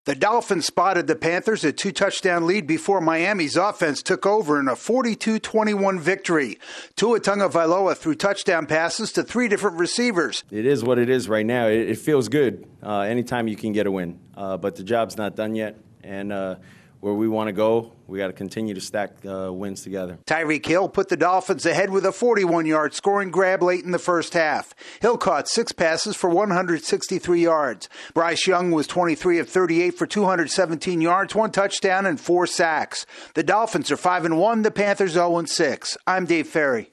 The Dolphins spotted the Panthers a 2-touchdown lead before Miami's offense took over in a 42-21 victory. Tua Tagovailoa threw touchdown passes to 3 different receivers. It is what it is right now. It feels good anytime you can get a win. But the job's not done yet. And where we want to go, we got to continue to stack wins together. Tyreek Hill put the Dolphins ahead with a 41-yard scoring grab late in the first half. Hill caught 6 passes for 163 yards. Bryce Young was 23 of 38 for 217 yards, 1 touchdown, and 4 sacks. The Dolphins are 5-1, the Panthers 0-6. I'm Dave Ferry.